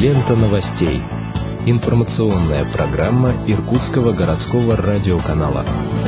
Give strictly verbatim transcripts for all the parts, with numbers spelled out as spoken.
Лента новостей. Информационная программа Иркутского городского радиоканала.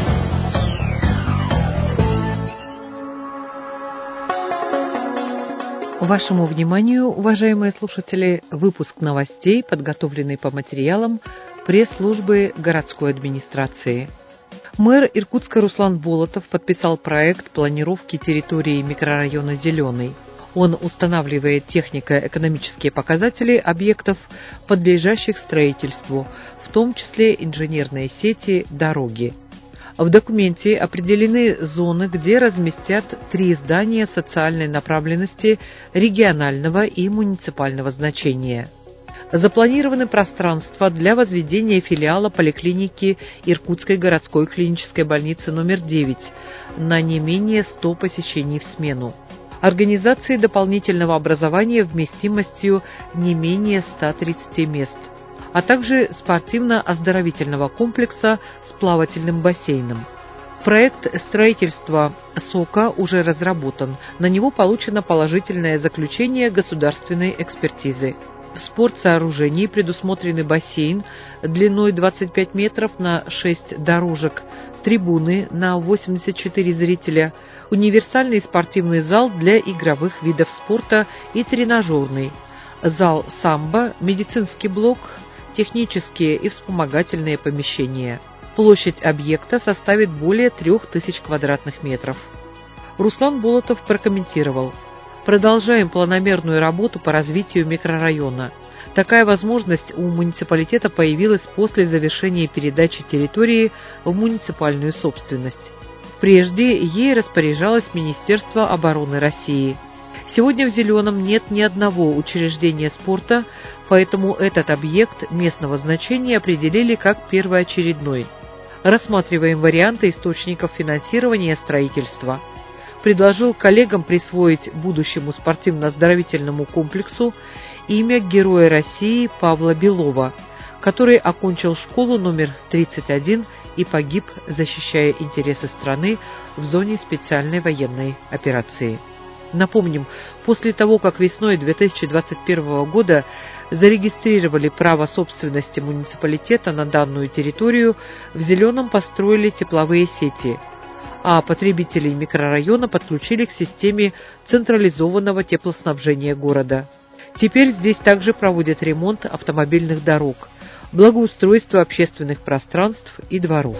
Вашему вниманию, уважаемые слушатели, выпуск новостей, подготовленный по материалам пресс-службы городской администрации. Мэр Иркутска Руслан Болотов подписал проект планировки территории микрорайона «Зеленый». Он устанавливает технико-экономические показатели объектов, подлежащих строительству, в том числе инженерные сети, дороги. В документе определены зоны, где разместят три здания социальной направленности регионального и муниципального значения. Запланированы пространства для возведения филиала поликлиники Иркутской городской клинической больницы номер девять на не менее ста посещений в смену. Организации дополнительного образования вместимостью не менее ста тридцати мест, а также спортивно-оздоровительного комплекса с плавательным бассейном. Проект строительства СОКа уже разработан, на него получено положительное заключение государственной экспертизы. В спортсооружении предусмотрены бассейн длиной двадцать пять метров на шесть дорожек, трибуны на восемьдесят четыре зрителя, универсальный спортивный зал для игровых видов спорта и тренажерный, зал самбо, медицинский блок, технические и вспомогательные помещения. Площадь объекта составит более трех тысяч квадратных метров. Руслан Болотов прокомментировал: «Продолжаем планомерную работу по развитию микрорайона. Такая возможность у муниципалитета появилась после завершения передачи территории в муниципальную собственность. Прежде ей распоряжалось Министерство обороны России. Сегодня в «Зеленом» нет ни одного учреждения спорта, поэтому этот объект местного значения определили как первоочередной. Рассматриваем варианты источников финансирования строительства. Предложил коллегам присвоить будущему спортивно-оздоровительному комплексу имя Героя России Павла Белова, который окончил школу номер тридцать один и погиб, защищая интересы страны в зоне специальной военной операции». Напомним, после того, как весной две тысячи двадцать первого года зарегистрировали право собственности муниципалитета на данную территорию, в «Зеленом» построили тепловые сети, а потребителей микрорайона подключили к системе централизованного теплоснабжения города. Теперь здесь также проводят ремонт автомобильных дорог, благоустройство общественных пространств и дворов.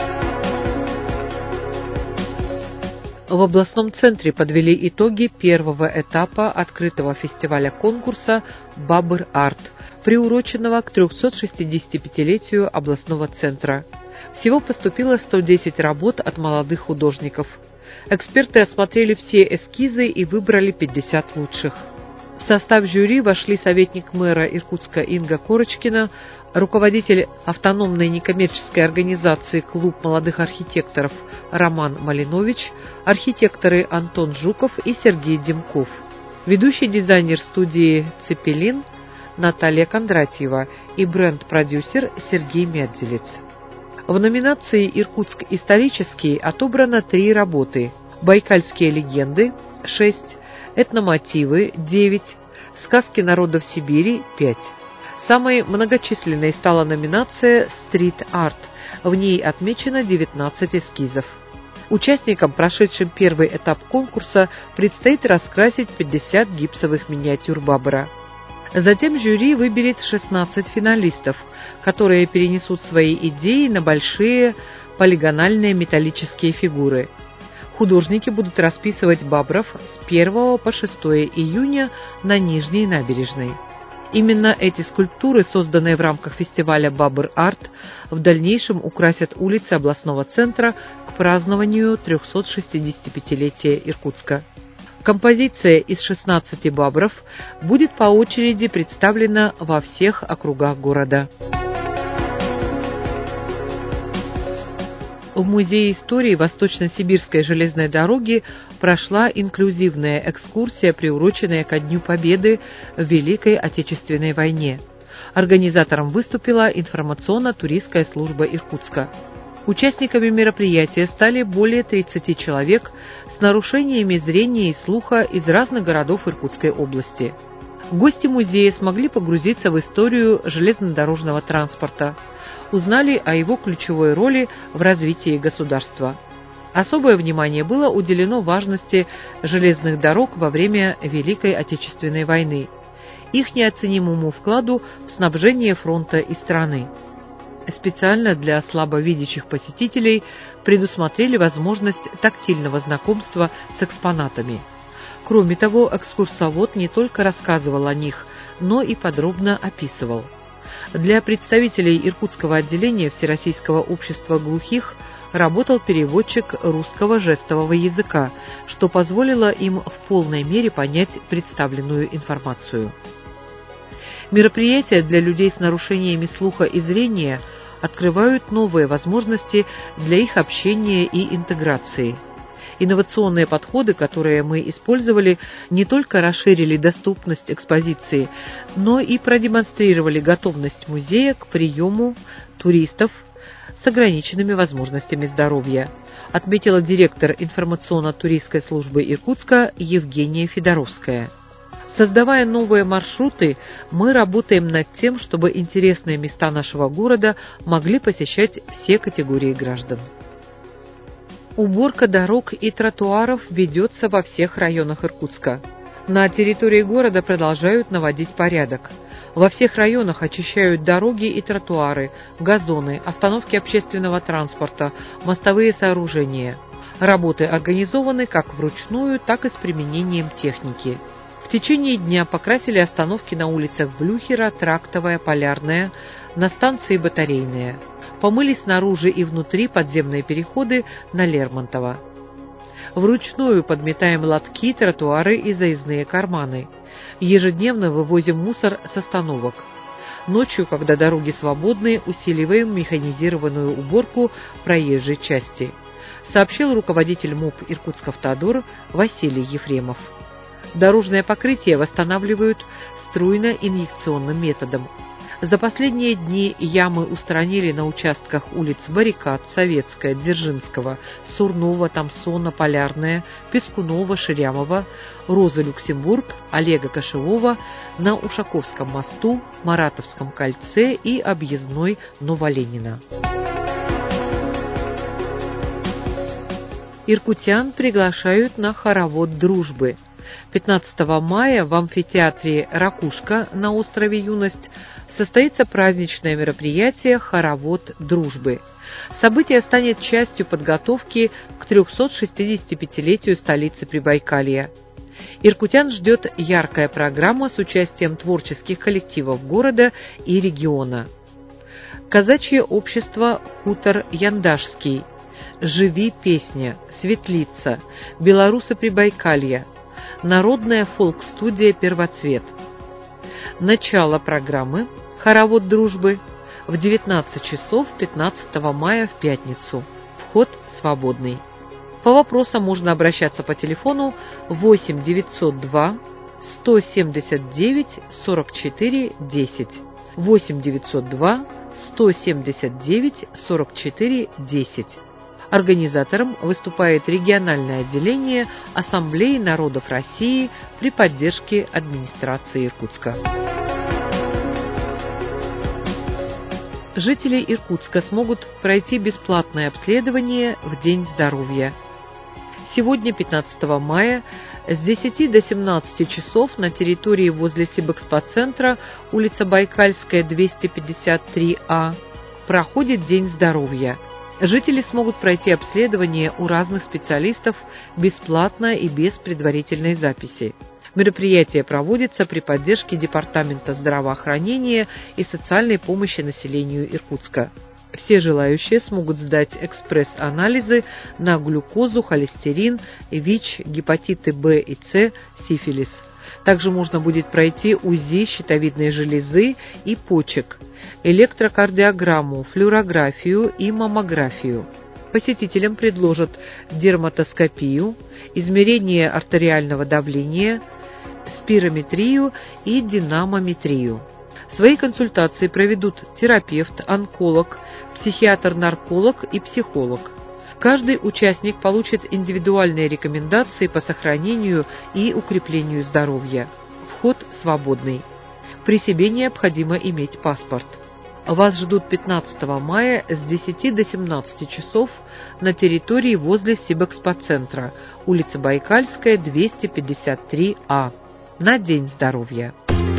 В областном центре подвели итоги первого этапа открытого фестиваля-конкурса «Бабр-Арт», приуроченного к трехсотшестидесятипятилетию областного центра. Всего поступило сто десять работ от молодых художников. Эксперты осмотрели все эскизы и выбрали пятьдесят лучших. В состав жюри вошли советник мэра Иркутска Инга Корочкина, руководитель автономной некоммерческой организации «Клуб молодых архитекторов» Роман Малинович, архитекторы Антон Жуков и Сергей Демков, ведущий дизайнер студии «Цепелин» Наталья Кондратьева и бренд-продюсер Сергей Мядзелец. В номинации «Иркутск исторический» отобрано три работы: «Байкальские легенды» – шесть, «Этномотивы» – девять, «Сказки народов Сибири» – пять. Самой многочисленной стала номинация «Стрит-арт». В ней отмечено девятнадцать эскизов. Участникам, прошедшим первый этап конкурса, предстоит раскрасить пятьдесят гипсовых миниатюр Бабра. Затем жюри выберет шестнадцать финалистов, которые перенесут свои идеи на большие полигональные металлические фигуры. Художники будут расписывать бабров с первого по шестое июня на Нижней набережной. Именно эти скульптуры, созданные в рамках фестиваля «Бабр-Арт», в дальнейшем украсят улицы областного центра к празднованию трехсотшестидесятипятилетия Иркутска. Композиция из шестнадцати бабров будет по очереди представлена во всех округах города. В Музее истории Восточно-Сибирской железной дороги прошла инклюзивная экскурсия, приуроченная ко Дню Победы в Великой Отечественной войне. Организатором выступила информационно-туристская служба Иркутска. Участниками мероприятия стали более тридцати человек с нарушениями зрения и слуха из разных городов Иркутской области. Гости музея смогли погрузиться в историю железнодорожного транспорта, узнали о его ключевой роли в развитии государства. Особое внимание было уделено важности железных дорог во время Великой Отечественной войны, их неоценимому вкладу в снабжение фронта и страны. Специально для слабовидящих посетителей предусмотрели возможность тактильного знакомства с экспонатами. Кроме того, экскурсовод не только рассказывал о них, но и подробно описывал. Для представителей иркутского отделения Всероссийского общества глухих работал переводчик русского жестового языка, что позволило им в полной мере понять представленную информацию. Мероприятия для людей с нарушениями слуха и зрения открывают новые возможности для их общения и интеграции. Инновационные подходы, которые мы использовали, не только расширили доступность экспозиции, но и продемонстрировали готовность музея к приему туристов с ограниченными возможностями здоровья, отметила директор информационно-туристской службы Иркутска Евгения Федоровская. Создавая новые маршруты, мы работаем над тем, чтобы интересные места нашего города могли посещать все категории граждан. Уборка дорог и тротуаров ведется во всех районах Иркутска. На территории города продолжают наводить порядок. Во всех районах очищают дороги и тротуары, газоны, остановки общественного транспорта, мостовые сооружения. Работы организованы как вручную, так и с применением техники. В течение дня покрасили остановки на улицах Блюхера, Трактовая, Полярная, на станции Батарейная. Помыли снаружи и внутри подземные переходы на Лермонтова. Вручную подметаем лотки, тротуары и заездные карманы. Ежедневно вывозим мусор с остановок. Ночью, когда дороги свободны, усиливаем механизированную уборку проезжей части, сообщил руководитель МУП Иркутск-Автодор Василий Ефремов. Дорожное покрытие восстанавливают струйно-инъекционным методом. За последние дни ямы устранили на участках улиц Баррикад, Советская, Дзержинского, Сурнова, Томсона, Полярная, Пескунова, Ширямова, Розы Люксембург, Олега Кошевого, на Ушаковском мосту, Маратовском кольце и объездной Новоленина. Иркутян приглашают на хоровод дружбы. пятнадцатого мая в амфитеатре «Ракушка» на острове Юность состоится праздничное мероприятие «Хоровод дружбы». Событие станет частью подготовки к трехсот шестидесятипятилетию столицы Прибайкалья. Иркутян ждет яркая программа с участием творческих коллективов города и региона. Казачье общество «Хутор Яндашский», «Живи песня», «Светлица», «Белорусы Прибайкалья», Народная фолк-студия «Первоцвет». Начало программы «Хоровод дружбы» в девятнадцать часов пятнадцатого мая в пятницу. Вход свободный. По вопросам можно обращаться по телефону восемь девятьсот два сто семьдесят девять сорок четыре десять, восемь девятьсот два сто семьдесят девять сорок четыре десять. Организатором выступает региональное отделение Ассамблеи народов России при поддержке администрации Иркутска. Жители Иркутска смогут пройти бесплатное обследование в День здоровья. Сегодня, пятнадцатого мая, с десяти до семнадцати часов на территории возле Сибэкспоцентра, улица Байкальская, двести пятьдесят три А, проходит День здоровья. Жители смогут пройти обследование у разных специалистов бесплатно и без предварительной записи. Мероприятие проводится при поддержке Департамента здравоохранения и социальной помощи населению Иркутска. Все желающие смогут сдать экспресс-анализы на глюкозу, холестерин, ВИЧ, гепатиты Б и С, сифилис. Также можно будет пройти УЗИ щитовидной железы и почек, электрокардиограмму, флюорографию и маммографию. Посетителям предложат дерматоскопию, измерение артериального давления, спирометрию и динамометрию. Свои консультации проведут терапевт, онколог, психиатр-нарколог и психолог. Каждый участник получит индивидуальные рекомендации по сохранению и укреплению здоровья. Вход свободный. При себе необходимо иметь паспорт. Вас ждут пятнадцатого мая с десяти до семнадцати часов на территории возле Сибэкспоцентра, улица Байкальская, двести пятьдесят три А. На День здоровья.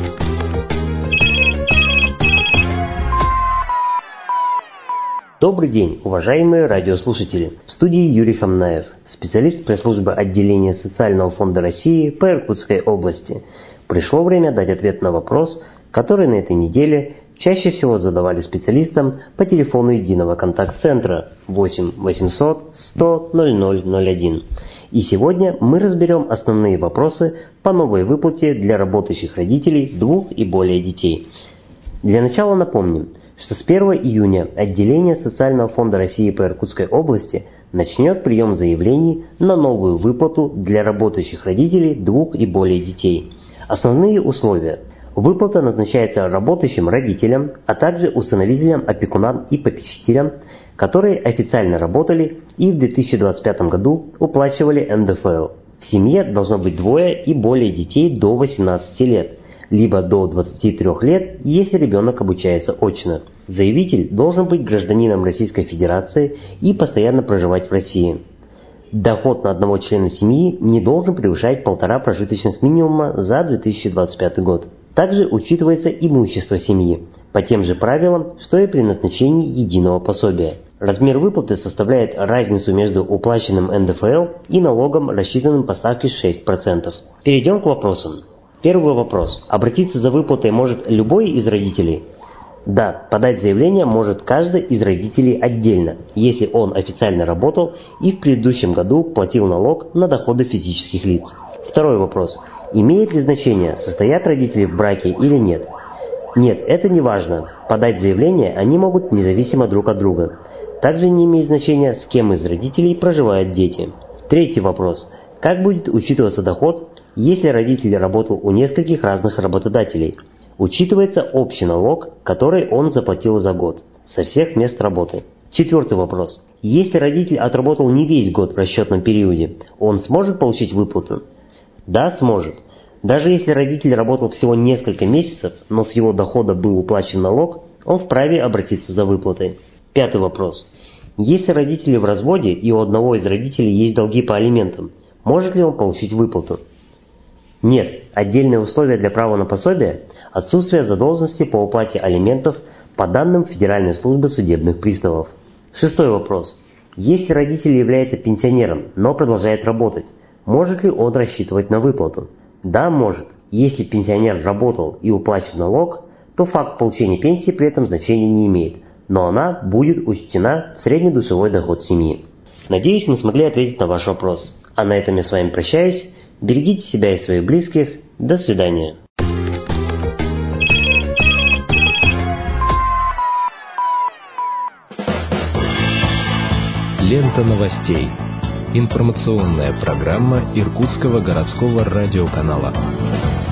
Добрый день, уважаемые радиослушатели. В студии Юрий Хамнаев, специалист пресс-службы отделения Социального фонда России по Иркутской области. Пришло время дать ответ на вопрос, который на этой неделе чаще всего задавали специалистам по телефону единого контакт-центра восемь восемьсот сто ноль ноль ноль один. И сегодня мы разберем основные вопросы по новой выплате для работающих родителей двух и более детей. Для начала напомним, что с первого июня отделение Социального фонда России по Иркутской области начнет прием заявлений на новую выплату для работающих родителей двух и более детей. Основные условия. Выплата назначается работающим родителям, а также усыновителям, опекунам и попечителям, которые официально работали и в две тысячи двадцать пятом году уплачивали эн дэ эф эл. В семье должно быть двое и более детей до восемнадцати лет, либо до двадцати трёх лет, если ребенок обучается очно. Заявитель должен быть гражданином Российской Федерации и постоянно проживать в России. Доход на одного члена семьи не должен превышать полтора прожиточных минимума за две тысячи двадцать пятый год. Также учитывается имущество семьи, по тем же правилам, что и при назначении единого пособия. Размер выплаты составляет разницу между уплаченным эн дэ эф эл и налогом, рассчитанным по ставке шесть процентов. Перейдем к вопросам. Первый вопрос. Обратиться за выплатой может любой из родителей? Да, подать заявление может каждый из родителей отдельно, если он официально работал и в предыдущем году платил налог на доходы физических лиц. Второй вопрос. Имеет ли значение, состоят родители в браке или нет? Нет, это не важно. Подать заявление они могут независимо друг от друга. Также не имеет значения, с кем из родителей проживают дети. Третий вопрос. Как будет учитываться доход, если родитель работал у нескольких разных работодателей? Учитывается общий налог, который он заплатил за год, со всех мест работы. Четвертый вопрос. Если родитель отработал не весь год в расчетном периоде, он сможет получить выплату? Да, сможет. Даже если родитель работал всего несколько месяцев, но с его дохода был уплачен налог, он вправе обратиться за выплатой. Пятый вопрос. Если родители в разводе и у одного из родителей есть долги по алиментам, может ли он получить выплату? Нет. Отдельные условия для права на пособие – отсутствие задолженности по уплате алиментов по данным Федеральной службы судебных приставов. Шестой вопрос. Если родитель является пенсионером, но продолжает работать, может ли он рассчитывать на выплату? Да, может. Если пенсионер работал и уплачен налог, то факт получения пенсии при этом значения не имеет, но она будет учтена в среднедушевой доход семьи. Надеюсь, мы смогли ответить на ваш вопрос. А на этом я с вами прощаюсь. Берегите себя и своих близких. До свидания. Лента новостей. Информационная программа Иркутского городского радиоканала.